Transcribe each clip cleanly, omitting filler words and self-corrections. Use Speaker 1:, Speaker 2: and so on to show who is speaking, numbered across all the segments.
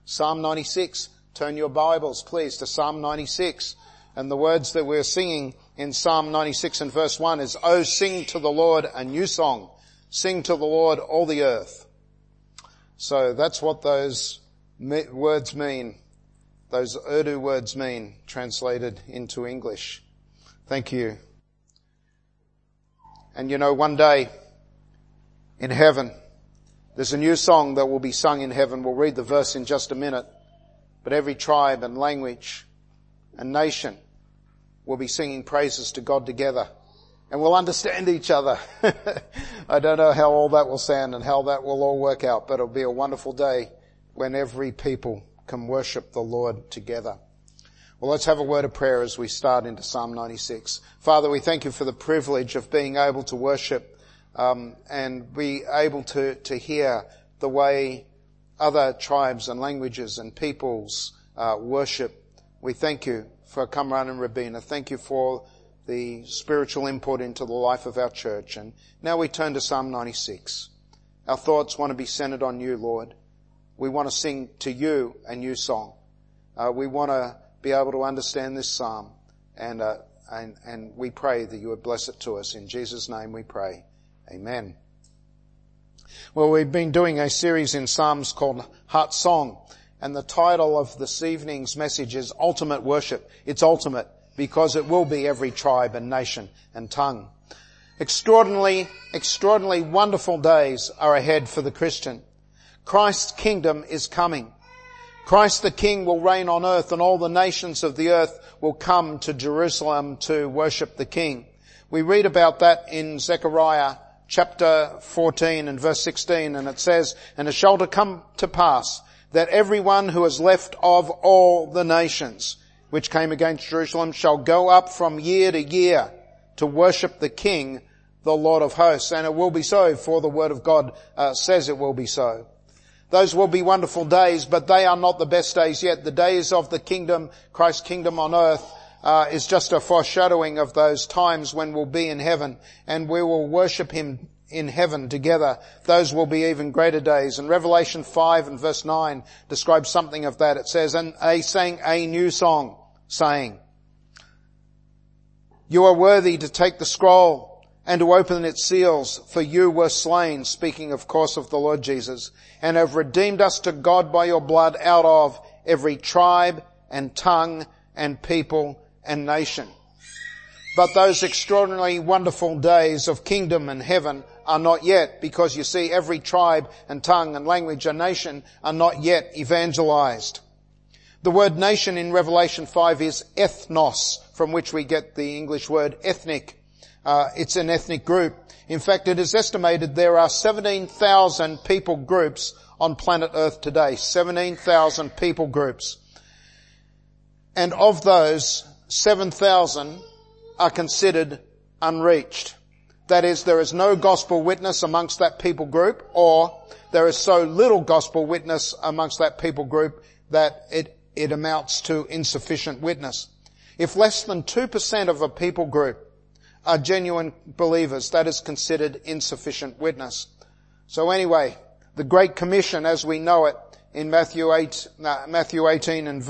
Speaker 1: Psalm 96. Turn your Bibles, please, to Psalm 96. And the words that we're singing in Psalm 96 and verse 1 is, "Oh, sing to the Lord a new song. Sing to the Lord all the earth." So that's what those words mean. Those Urdu words mean, translated into English. Thank you. And you know, one day in heaven, there's a new song that will be sung in heaven. We'll read the verse in just a minute. But every tribe and language and nation will be singing praises to God together. And we'll understand each other. I don't know how all that will sound and how that will all work out, but it'll be a wonderful day when every people can worship the Lord together. Well, let's have a word of prayer as we start into Psalm 96. Father, we thank you for the privilege of being able to worship and be able to hear the way other tribes and languages and peoples worship. We thank you for Qumran and Robina. Thank you for the spiritual input into the life of our church. And now we turn to Psalm 96. Our thoughts want to be centered on you, Lord. We want to sing to you a new song. We want to be able to understand this psalm, and we pray that you would bless it to us. In Jesus' name we pray. Amen. Well, we've been doing a series in Psalms called Heart Song, and the title of this evening's message is Ultimate Worship. It's ultimate because it will be every tribe and nation and tongue. Extraordinarily wonderful days are ahead for the Christian. Christ's kingdom is coming. Christ the King will reign on earth, and all the nations of the earth will come to Jerusalem to worship the King. We read about that in Zechariah chapter 14 and verse 16, and it says, "And it shall come to pass that everyone who is left of all the nations which came against Jerusalem shall go up from year to year to worship the King, the Lord of hosts." And it will be so, for the word of God says it will be so. Those will be wonderful days, but they are not the best days yet. The days of the kingdom, Christ's kingdom on earth, is just a foreshadowing of those times when we'll be in heaven and we will worship him in heaven together. Those will be even greater days. And Revelation 5 and verse 9 describes something of that. It says, "And they sang a new song, saying, 'You are worthy to take the scroll and to open its seals, for you were slain,'" speaking of course of the Lord Jesus, "'and have redeemed us to God by your blood out of every tribe and tongue and people and nation.'" But those extraordinarily wonderful days of kingdom and heaven are not yet, because you see, every tribe and tongue and language and nation are not yet evangelized. The word nation in Revelation 5 is ethnos, from which we get the English word ethnic. It's an ethnic group. In fact, it is estimated there are 17,000 people groups on planet Earth today. 17,000 people groups. And of those, 7,000 are considered unreached. That is, there is no gospel witness amongst that people group, or there is so little gospel witness amongst that people group that it amounts to insufficient witness. If less than 2% of a people group are genuine believers, that is considered insufficient witness. So anyway, the Great Commission as we know it in Matthew 28 and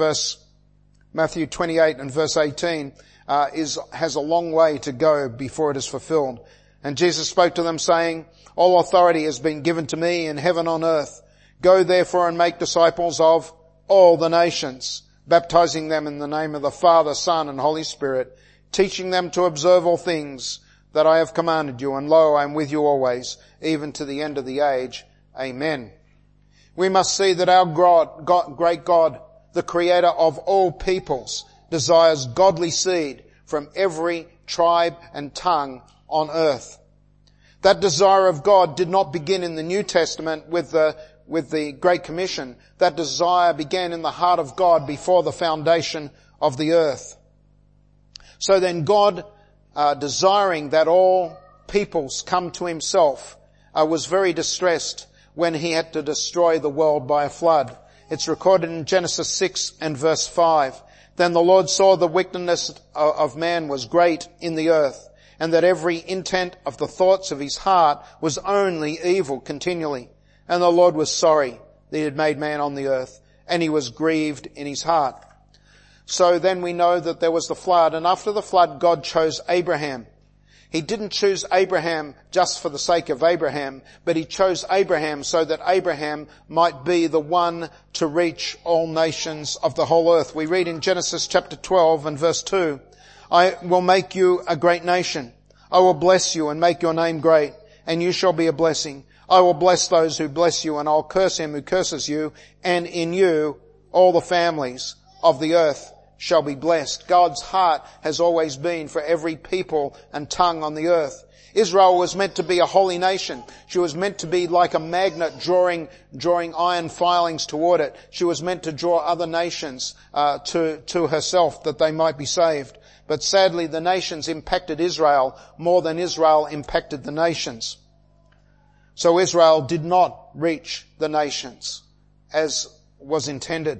Speaker 1: verse 18, has a long way to go before it is fulfilled. And Jesus spoke to them saying, "All authority has been given to me in heaven and on earth. Go therefore and make disciples of all the nations, baptizing them in the name of the Father, Son, and Holy Spirit, teaching them to observe all things that I have commanded you. And lo, I am with you always, even to the end of the age. Amen." We must see that our great God, the creator of all peoples, desires godly seed from every tribe and tongue on earth. That desire of God did not begin in the New Testament with the Great Commission. That desire began in the heart of God before the foundation of the earth. So then God, desiring that all peoples come to himself, was very distressed when he had to destroy the world by a flood. It's recorded in Genesis 6 and verse 5. "Then the Lord saw the wickedness of man was great in the earth, and that every intent of the thoughts of his heart was only evil continually. And the Lord was sorry that he had made man on the earth, and he was grieved in his heart. So then we know that there was the flood, and after the flood God chose Abraham. He didn't choose Abraham just for the sake of Abraham, but he chose Abraham so that Abraham might be the one to reach all nations of the whole earth. We read in Genesis chapter 12 and verse 2, I will make you a great nation. I will bless you and make your name great, and you shall be a blessing. I will bless those who bless you, and I'll curse him who curses you, and in you all the families of the earth shall be blessed. God's heart has always been for every people and tongue on the earth. Israel was meant to be a holy nation. She was meant to be like a magnet drawing iron filings toward it. She was meant to draw other nations to herself that they might be saved. But sadly, the nations impacted Israel more than Israel impacted the nations. So Israel did not reach the nations as was intended.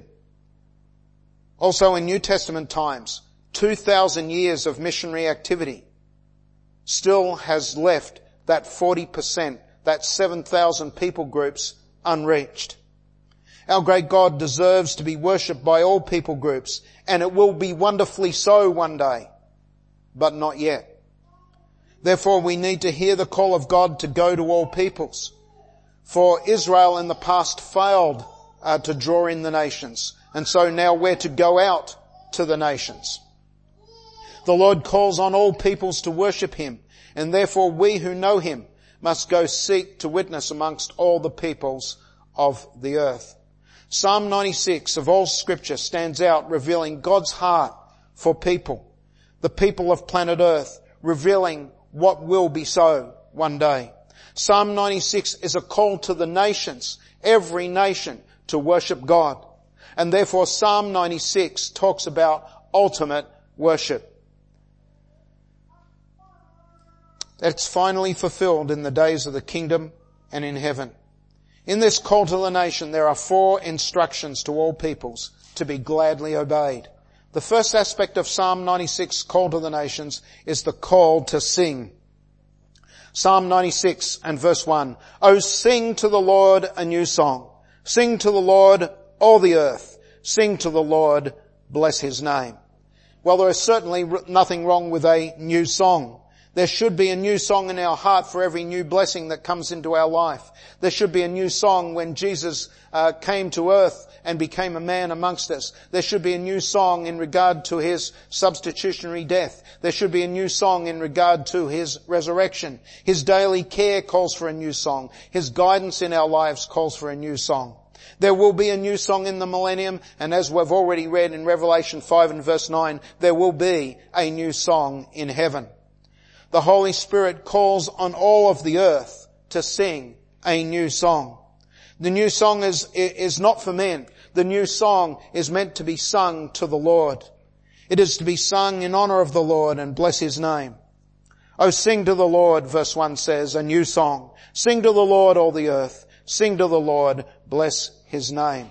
Speaker 1: Also in New Testament times, 2,000 years of missionary activity still has left that 40%, that 7,000 people groups unreached. Our great God deserves to be worshipped by all people groups, and it will be wonderfully so one day, but not yet. Therefore we need to hear the call of God to go to all peoples. For Israel in the past failed to draw in the nations. And so now we're to go out to the nations. The Lord calls on all peoples to worship him, and therefore we who know him must go seek to witness amongst all the peoples of the earth. Psalm 96 of all scripture stands out, revealing God's heart for people, the people of planet earth, revealing what will be so one day. Psalm 96 is a call to the nations, every nation, to worship God. And therefore Psalm 96 talks about ultimate worship. It's finally fulfilled in the days of the kingdom and in heaven. In this call to the nation, there are 4 instructions to all peoples to be gladly obeyed. The first aspect of Psalm 96, call to the nations, is the call to sing. Psalm 96 and verse 1, O sing to the Lord a new song. Sing to the Lord, all the earth. Sing to the Lord, bless his name. Well, there is certainly nothing wrong with a new song. There should be a new song in our heart for every new blessing that comes into our life. There should be a new song when Jesus came to earth and became a man amongst us. There should be a new song in regard to his substitutionary death. There should be a new song in regard to his resurrection. His daily care calls for a new song. His guidance in our lives calls for a new song. There will be a new song in the millennium, and as we've already read in Revelation 5 and verse 9, there will be a new song in heaven. The Holy Spirit calls on all of the earth to sing a new song. The new song is not for men. The new song is meant to be sung to the Lord. It is to be sung in honor of the Lord and bless his name. Oh, sing to the Lord, verse 1 says, a new song. Sing to the Lord, all the earth. Sing to the Lord, bless his name.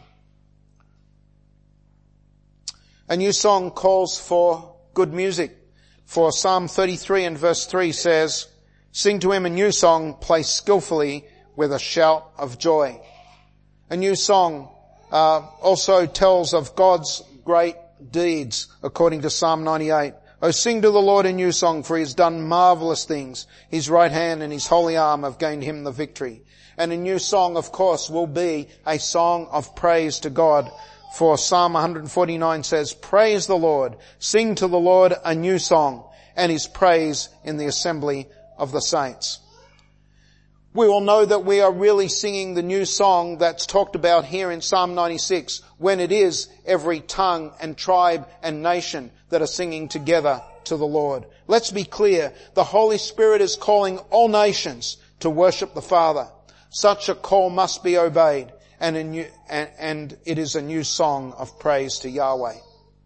Speaker 1: A new song calls for good music. For Psalm 33 and verse 3 says, sing to him a new song, play skillfully with a shout of joy. A new song also tells of God's great deeds, according to Psalm 98. Oh, sing to the Lord a new song, for he has done marvelous things. His right hand and his holy arm have gained him the victory. And a new song, of course, will be a song of praise to God. For Psalm 149 says, praise the Lord, sing to the Lord a new song, and his praise in the assembly of the saints. We will know that we are really singing the new song that's talked about here in Psalm 96 when it is every tongue and tribe and nation that are singing together to the Lord. Let's be clear, the Holy Spirit is calling all nations to worship the Father. Such a call must be obeyed, and it is a new song of praise to Yahweh.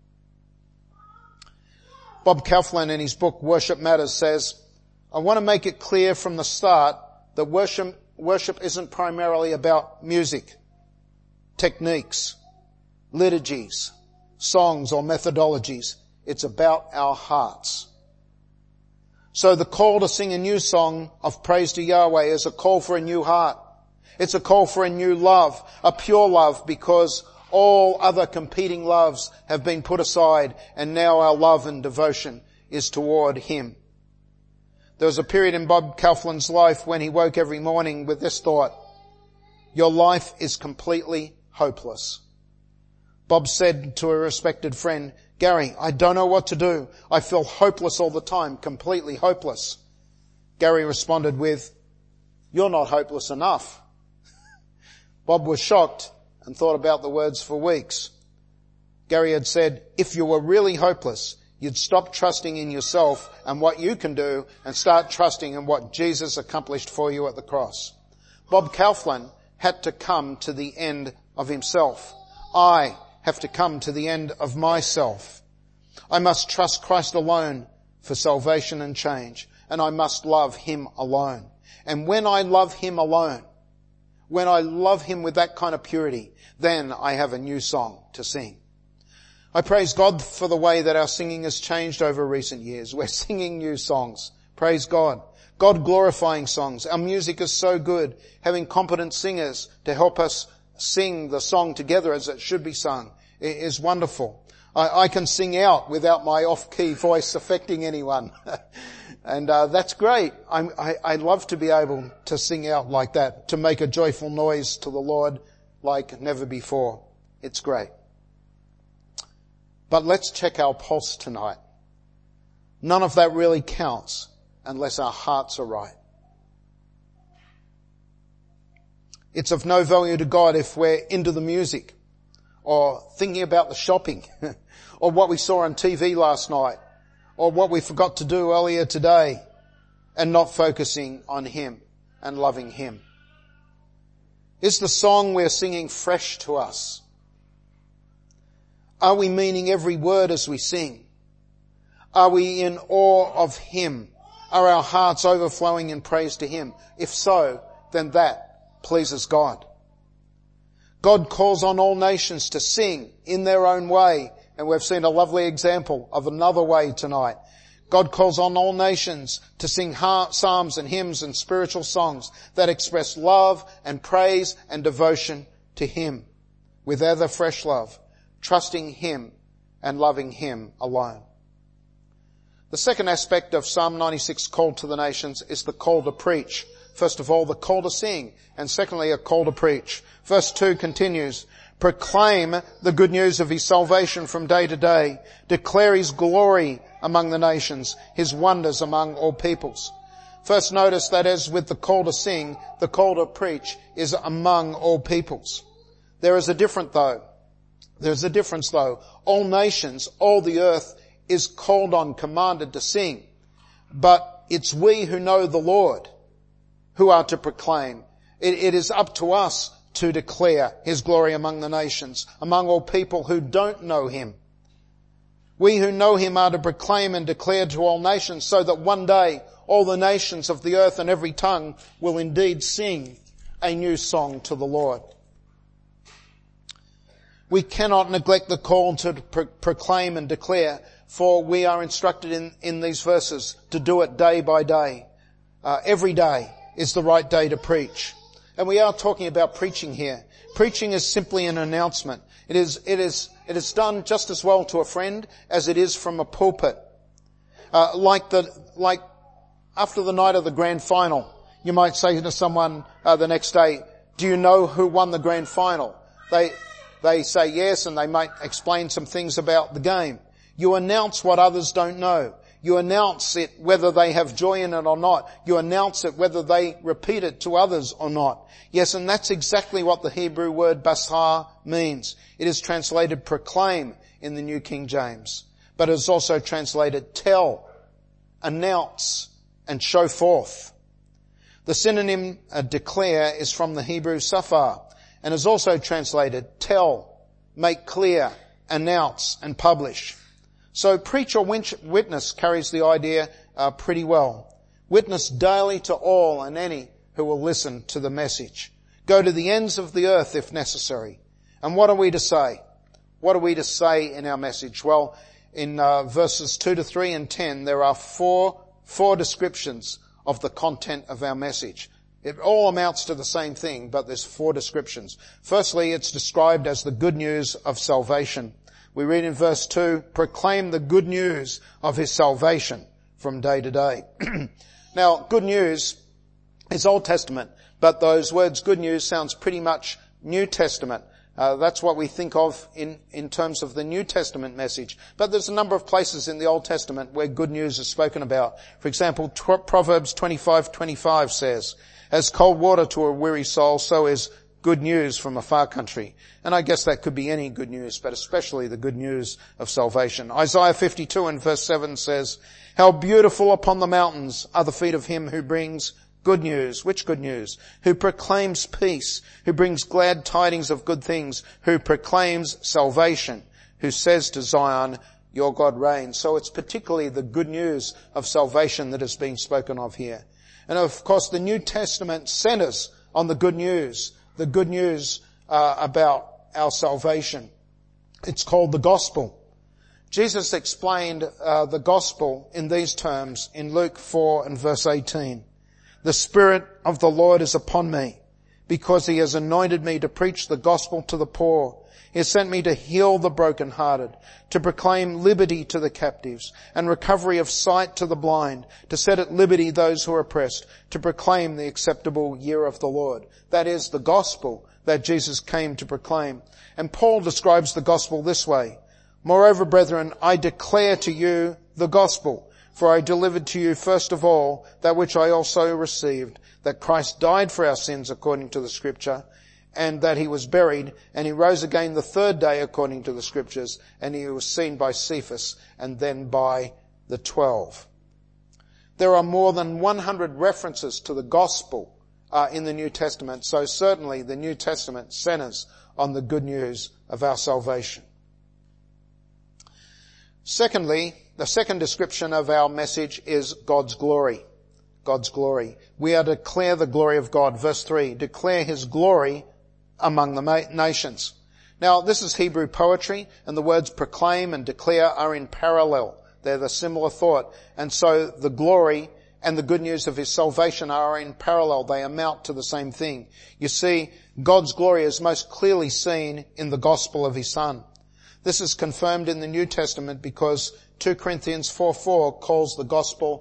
Speaker 1: Bob Kauflin in his book Worship Matters says, I want to make it clear from the start that worship isn't primarily about music, techniques, liturgies, songs or methodologies. It's about our hearts. So the call to sing a new song of praise to Yahweh is a call for a new heart. It's a call for a new love, a pure love, because All other competing loves have been put aside, and now our love and devotion is toward Him. There was a period in Bob Kauflin's life when he woke every morning with this thought: your life is completely hopeless. Bob said to a respected friend, "Gary, I don't know what to do. I feel hopeless all the time, completely hopeless." Gary responded with, "You're not hopeless enough." Bob was shocked and thought about the words for weeks. Gary had said, if you were really hopeless, you'd stop trusting in yourself and what you can do and start trusting in what Jesus accomplished for you at the cross. Bob Kauflin had to come to the end of himself. I have to come to the end of myself. I must trust Christ alone for salvation and change, and I must love Him alone. And when I love Him alone, when I love Him with that kind of purity, then I have a new song to sing. I praise God for the way that our singing has changed over recent years. We're singing new songs. Praise God. God glorifying songs. Our music is so good. Having competent singers to help us sing the song together as it should be sung is wonderful. I can sing out without my off-key voice affecting anyone. And that's great. I love to be able to sing out like that, to make a joyful noise to the Lord like never before. It's great. But let's check our pulse tonight. None of that really counts unless our hearts are right. It's of no value to God if we're into the music or thinking about the shopping or what we saw on TV last night or what we forgot to do earlier today and not focusing on Him and loving Him. Is the song we're singing fresh to us? Are we meaning every word as we sing? Are we in awe of Him? Are our hearts overflowing in praise to Him? If so, then that pleases God. God calls on all nations to sing in their own way, and we've seen a lovely example of another way tonight. God calls on all nations to sing psalms and hymns and spiritual songs that express love and praise and devotion to Him with ever fresh love, trusting Him and loving Him alone. The second aspect of Psalm 96 call to the nations is the call to preach. First of all, the call to sing, and secondly, a call to preach. Verse 2 continues, proclaim the good news of His salvation from day to day. Declare His glory among the nations, His wonders among all peoples. First notice that as with the call to sing, the call to preach is among all peoples. There's a difference though. All nations, all the earth is called on, commanded to sing. But it's we who know the Lord who are to proclaim. It is up to us to declare His glory among the nations, among all people who don't know Him. We who know Him are to proclaim and declare to all nations, so that one day all the nations of the earth and every tongue will indeed sing a new song to the Lord. We cannot neglect the call to proclaim and declare, for we are instructed in these verses to do it day by day. Every day is the right day to preach. And we are talking about preaching here. Preaching is simply an announcement. It is done just as well to a friend as it is from a pulpit. Like after the night of the grand final, you might say to someone the next day, do you know who won the grand final? They say yes, and they might explain some things about the game. You announce what others don't know. You announce it whether they have joy in it or not. You announce it whether they repeat it to others or not. Yes, and that's exactly what the Hebrew word basar means. It is translated proclaim in the New King James, but it is also translated tell, announce, and show forth. The synonym declare is from the Hebrew safar and is also translated tell, make clear, announce, and publish. So preach or witness carries the idea pretty well. Witness daily to all and any who will listen to the message. Go to the ends of the earth if necessary. And what are we to say? What are we to say in our message? Well, in verses 2 to 3 and 10, there are four descriptions of the content of our message. It all amounts to the same thing, but there's 4 descriptions. Firstly, it's described as the good news of salvation. We read in verse 2, proclaim the good news of his salvation from day to day. Now, good news is Old Testament, but those words good news sounds pretty much New Testament. That's what we think of in terms of the New Testament message. But there's a number of places in the Old Testament where good news is spoken about. For example, Proverbs 25:25 says, as cold water to a weary soul, so is good news from a far country. And I guess that could be any good news, but especially the good news of salvation. Isaiah 52 and verse 7 says, how beautiful upon the mountains are the feet of him who brings good news. Which good news? Who proclaims peace, who brings glad tidings of good things, who proclaims salvation, who says to Zion, your God reigns. So it's particularly the good news of salvation that is being spoken of here. And of course the New Testament centers on the good news about our salvation. It's called the gospel. Jesus explained the gospel in these terms in Luke 4 and verse 18. The Spirit of the Lord is upon me, because he has anointed me to preach the gospel to the poor. He has sent me to heal the brokenhearted, to proclaim liberty to the captives, and recovery of sight to the blind, to set at liberty those who are oppressed, to proclaim the acceptable year of the Lord. That is the gospel that Jesus came to proclaim. And Paul describes the gospel this way. Moreover, brethren, I declare to you the gospel. For I delivered to you first of all that which I also received, that Christ died for our sins according to the Scripture, and that he was buried, and he rose again the 3rd day according to the Scriptures, and he was seen by Cephas, and then by the 12. There are more than 100 references to the gospel in the New Testament, so certainly the New Testament centers on the good news of our salvation. Secondly, the second description of our message is God's glory. God's glory. We are to declare the glory of God. Verse 3, declare his glory among the nations. Now, this is Hebrew poetry, and the words proclaim and declare are in parallel. They're the similar thought. And so the glory and the good news of his salvation are in parallel. They amount to the same thing. You see, God's glory is most clearly seen in the gospel of his Son. This is confirmed in the New Testament because 2 Corinthians 4:4 calls the gospel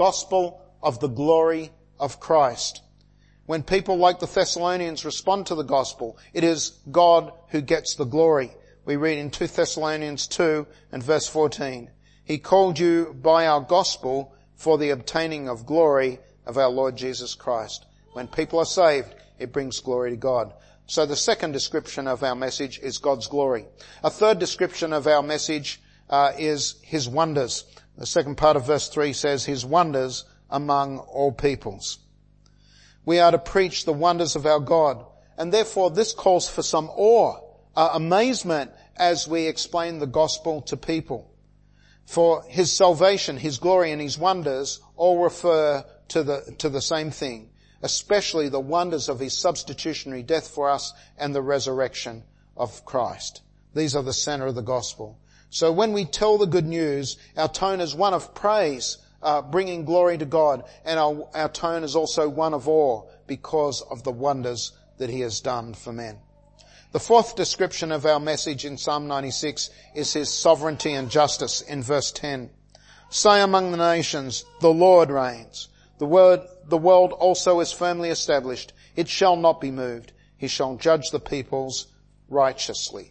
Speaker 1: of the glory of Christ. When people like the Thessalonians respond to the gospel, it is God who gets the glory. We read in 2 Thessalonians 2 and verse 14, he called you by our gospel for the obtaining of glory of our Lord Jesus Christ. When people are saved, it brings glory to God. So the second description of our message is God's glory. A third description of our message is his wonders. The second part of verse 3 says his wonders among all peoples. We are to preach the wonders of our God, and therefore this calls for some awe, amazement as we explain the gospel to people. For his salvation, his glory and his wonders all refer to the same thing, especially the wonders of his substitutionary death for us and the resurrection of Christ. These are the center of the gospel. So when we tell the good news, our tone is one of praise, bringing glory to God, and our tone is also one of awe because of the wonders that he has done for men. The fourth description of our message in Psalm 96 is his sovereignty and justice in verse 10. Say among the nations, the Lord reigns. The world also is firmly established. It shall not be moved. He shall judge the peoples righteously.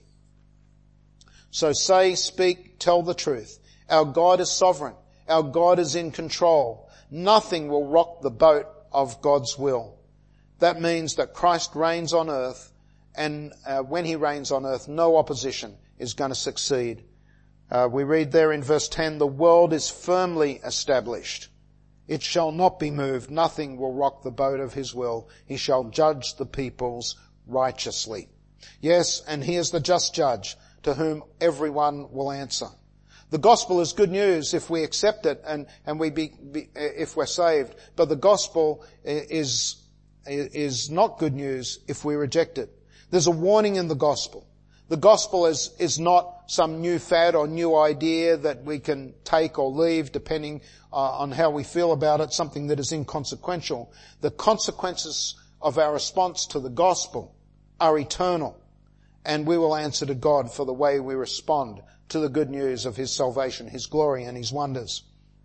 Speaker 1: So say, speak, tell the truth. Our God is sovereign. Our God is in control. Nothing will rock the boat of God's will. That means that Christ reigns on earth, and when he reigns on earth, no opposition is going to succeed. We read there in verse 10, the world is firmly established. It shall not be moved. Nothing will rock the boat of his will. He shall judge the peoples righteously. Yes, and he is the just judge to whom everyone will answer. The gospel is good news if we accept it and if we're saved. But the gospel is not good news if we reject it. There's a warning in the gospel. The gospel is not some new fad or new idea that we can take or leave depending on how we feel about it, something that is inconsequential. The consequences of our response to the gospel are eternal, and we will answer to God for the way we respond to the good news of His salvation, His glory and His wonders.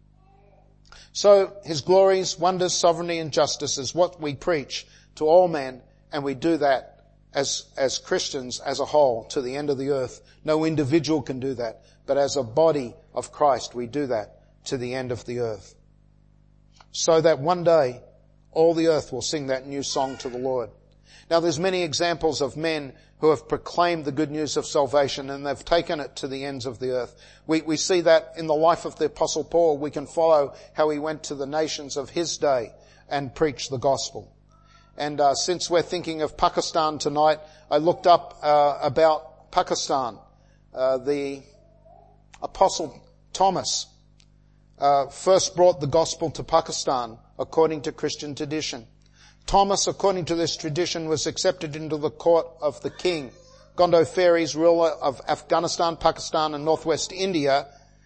Speaker 1: So His glories, wonders, sovereignty and justice is what we preach to all men, and we do that as Christians as a whole to the end of the earth. No individual can do that, but as a body of Christ we do that to the end of the earth. So that one day all the earth will sing that new song to the Lord. Now there's many examples of men who have proclaimed the good news of salvation and they've taken it to the ends of the earth. We see that in the life of the Apostle Paul. We can follow how he went to the nations of his day and preached the gospel. And since we're thinking of Pakistan tonight, I looked up about Pakistan. The Apostle Thomas first brought the gospel to Pakistan according to Christian tradition. Thomas, according to this tradition, was accepted into the court of the king. Gondophares, ruler of Afghanistan, Pakistan and northwest India,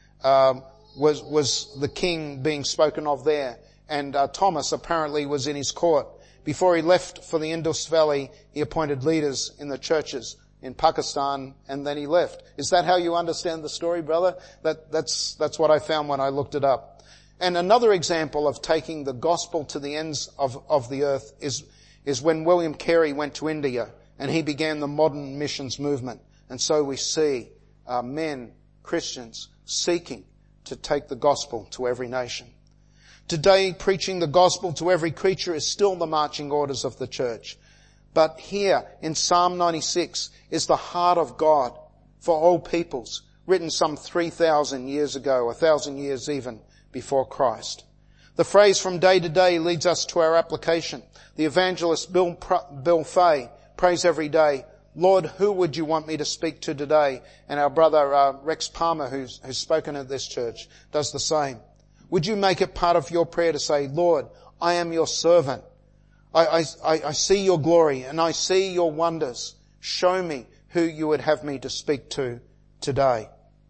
Speaker 1: was the king being spoken of there. And Thomas apparently was in his court. Before he left for the Indus Valley, he appointed leaders in the churches in Pakistan, and then he left. Is that how you understand the story, brother? That's what I found when I looked it up. And another example of taking the gospel to the ends of the earth is when William Carey went to India and he began the modern missions movement. And so we see men, Christians, seeking to take the gospel to every nation. Today, preaching the gospel to every creature is still the marching orders of the church. But here in Psalm 96 is the heart of God for all peoples, written some 3,000 years ago, 1,000 years even before Christ. The phrase from day to day leads us to our application. The evangelist Bill Fay prays every day, Lord, who would you want me to speak to today? And our brother Rex Palmer, who's spoken at this church, does the same. Would you make it part of your prayer to say, Lord, I am your servant. I see your glory and I see your wonders. Show me who you would have me to speak to today.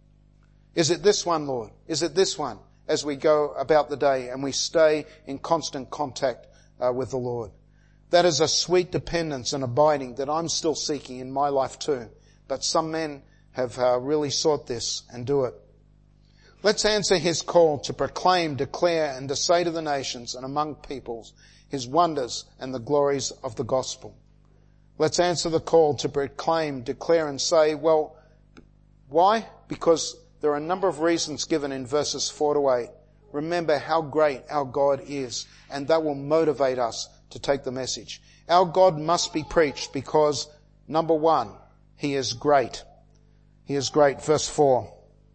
Speaker 1: Is it this one, Lord? Is it this one? As we go about the day and we stay in constant contact with the Lord. That is a sweet dependence and abiding that I'm still seeking in my life too. But some men have really sought this and do it. Let's answer His call to proclaim, declare and to say to the nations and among peoples His wonders and the glories of the gospel. Let's answer the call to proclaim, declare and say, well, why? Because there are a number of reasons given in verses 4 to 8. Remember how great our God is, and that will motivate us to take the message. Our God must be preached because, number one, He is great. He is great. Verse 4.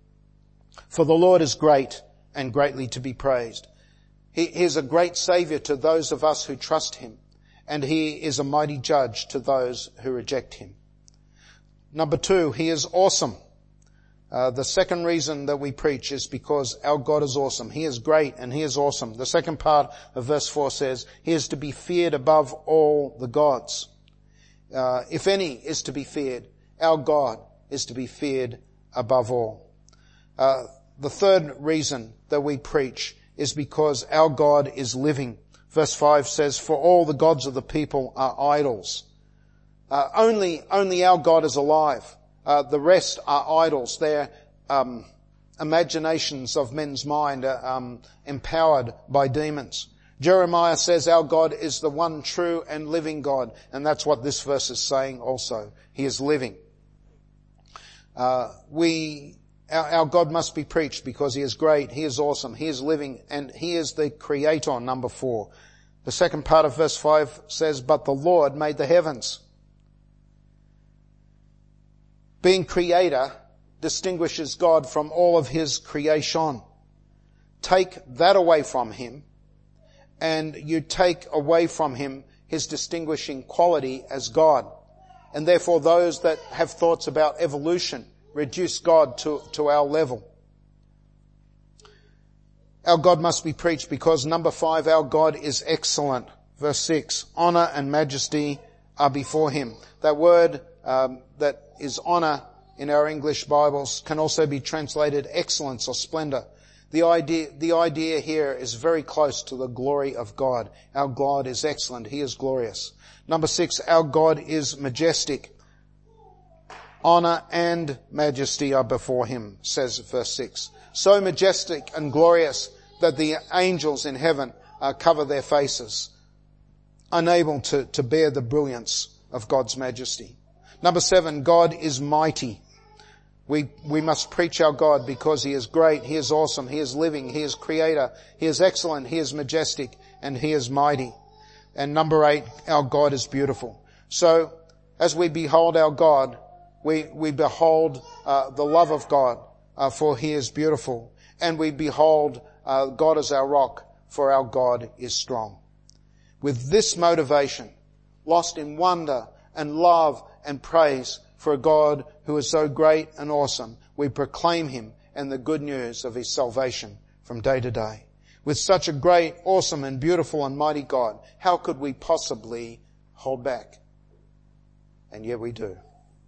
Speaker 1: For the Lord is great and greatly to be praised. He is a great Saviour to those of us who trust Him, and He is a mighty judge to those who reject Him. Number 2, He is awesome. The second reason that we preach is because our God is awesome. He is great and He is awesome. The second part of verse 4 says, He is to be feared above all the gods. If any is to be feared, our God is to be feared above all. The third reason that we preach is because our God is living. Verse 5 says, for all the gods of the people are idols. Only our God is alive. The rest are idols. They're imaginations of men's mind, empowered by demons. Jeremiah says our God is the one true and living God, and that's what this verse is saying also. He is living. Our God must be preached because He is great, He is awesome, He is living, and He is the Creator, number 4. The second part of verse 5 says, but the Lord made the heavens. Being Creator distinguishes God from all of His creation. Take that away from Him, and you take away from Him His distinguishing quality as God. And therefore those that have thoughts about evolution reduce God to our level. Our God must be preached because, number 5, our God is excellent. Verse 6, honor and majesty are before Him. That word that is honor in our English Bibles can also be translated excellence or splendor. The idea here is very close to the glory of God. Our God is excellent. He is glorious. Number 6, our God is majestic. Honor and majesty are before him, says verse 6. So majestic and glorious that the angels in heaven cover their faces, unable to bear the brilliance of God's majesty. Number 7, God is mighty. We must preach our God because he is great, he is awesome, he is living, he is creator, he is excellent, he is majestic, and he is mighty. And number 8, our God is beautiful. So, as we behold our God, we behold the love of God, for he is beautiful. And we behold God as our rock, for our God is strong. With this motivation, lost in wonder and love and praise for a God who is so great and awesome, we proclaim him and the good news of his salvation from day to day. With such a great, awesome and beautiful and mighty God, how could we possibly hold back? And yet we do.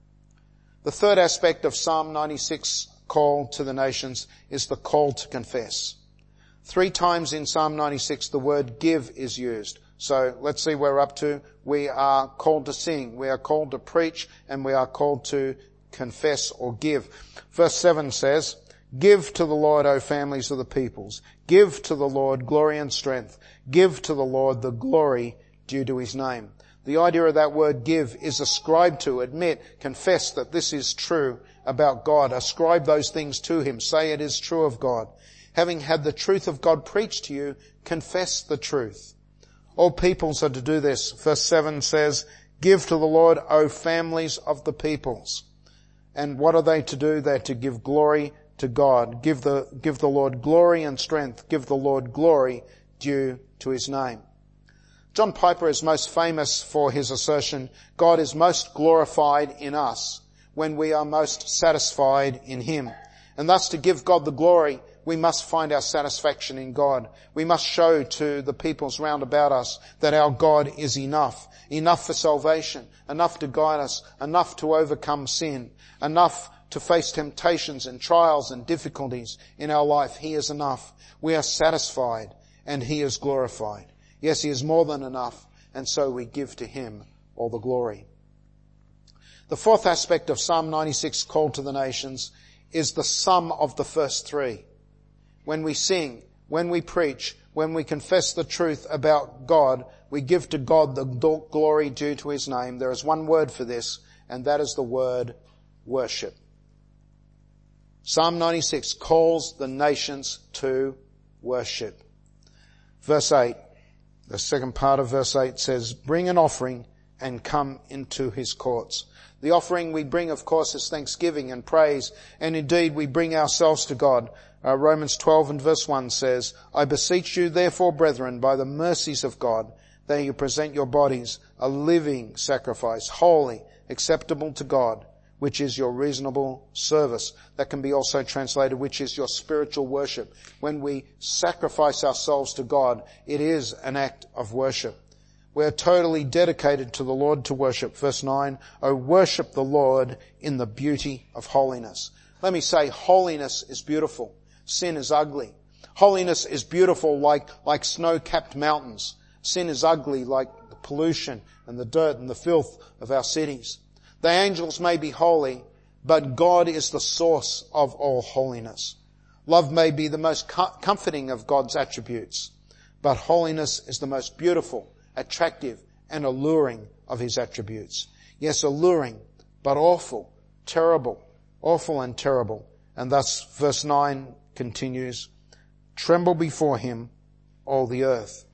Speaker 1: The third aspect of Psalm 96 call to the nations is the call to confess. 3 times in Psalm 96 the word give is used. So let's see where we're up to. We are called to sing, we are called to preach, and we are called to confess or give. Verse 7 says, give to the Lord, O families of the peoples. Give to the Lord glory and strength. Give to the Lord the glory due to his name. The idea of that word give is ascribe to, admit, confess that this is true about God. Ascribe those things to him. Say it is true of God. Having had the truth of God preached to you, confess the truth. All peoples are to do this. Verse 7 says, give to the Lord, O families of the peoples. And what are they to do? They're to give glory to God. Give the Lord glory and strength. Give the Lord glory due to his name. John Piper is most famous for his assertion, God is most glorified in us when we are most satisfied in him. And thus to give God the glory, we must find our satisfaction in God. We must show to the peoples round about us that our God is enough. Enough for salvation, enough to guide us, enough to overcome sin, enough to face temptations and trials and difficulties in our life. He is enough. We are satisfied and he is glorified. Yes, he is more than enough, and so we give to him all the glory. The fourth aspect of Psalm 96, call to the nations, is the sum of the first 3. When we sing, when we preach, when we confess the truth about God, we give to God the glory due to his name. There is one word for this, and that is the word worship. Psalm 96 calls the nations to worship. Verse 8. The second part of verse 8 says, bring an offering and come into his courts. The offering we bring, of course, is thanksgiving and praise, and indeed we bring ourselves to God. Romans 12 and verse 1 says, I beseech you therefore, brethren, by the mercies of God, that you present your bodies a living sacrifice, holy, acceptable to God, which is your reasonable service. That can be also translated, which is your spiritual worship. When we sacrifice ourselves to God, it is an act of worship. We are totally dedicated to the Lord to worship. Verse 9, O worship the Lord in the beauty of holiness. Let me say, holiness is beautiful. Sin is ugly. Holiness is beautiful like snow-capped mountains. Sin is ugly like the pollution and the dirt and the filth of our cities. The angels may be holy, but God is the source of all holiness. Love may be the most comforting of God's attributes, but holiness is the most beautiful, attractive, and alluring of his attributes. Yes, alluring, but awful, terrible, awful and terrible. And thus verse 9 continues, tremble before him, all the earth.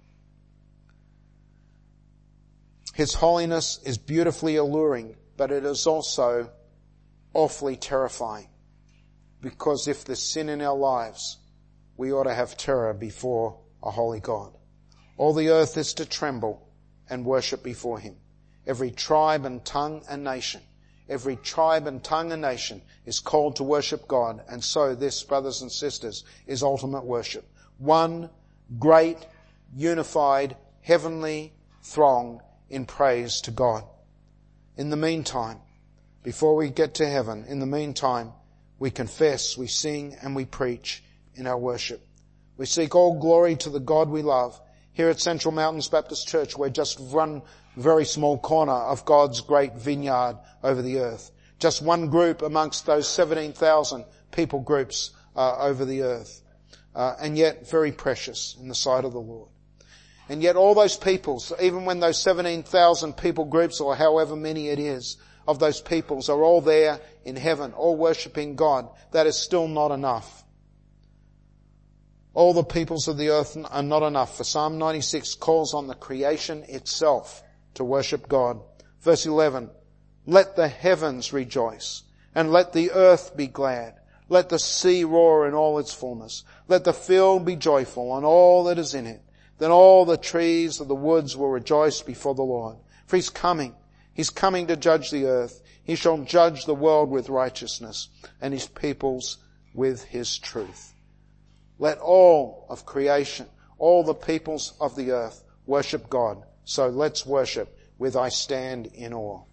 Speaker 1: His holiness is beautifully alluring, but it is also awfully terrifying. Because if there's sin in our lives, we ought to have terror before a holy God. All the earth is to tremble and worship before him. Every tribe and tongue and nation, every tribe and tongue and nation is called to worship God. And so this, brothers and sisters, is ultimate worship. One great, unified, heavenly throng in praise to God. In the meantime, before we get to heaven. In the meantime, we confess, we sing, and we preach in our worship. We seek all glory to the God we love. Here at Central Mountains Baptist Church, we're just one very small corner of God's great vineyard over the earth. Just one group amongst those 17,000 people groups over the earth. And yet very precious in the sight of the Lord. And yet all those peoples, even when those 17,000 people groups, or however many it is, of those peoples are all there in heaven, all worshipping God, that is still not enough. All the peoples of the earth are not enough, for Psalm 96 calls on the creation itself to worship God. Verse 11, let the heavens rejoice, and let the earth be glad. Let the sea roar in all its fullness. Let the field be joyful and all that is in it. Then all the trees of the woods will rejoice before the Lord. For He's coming. He's coming to judge the earth. He shall judge the world with righteousness, and His peoples with His truth. Let all of creation, all the peoples of the earth, worship God. So let's worship with I stand in awe.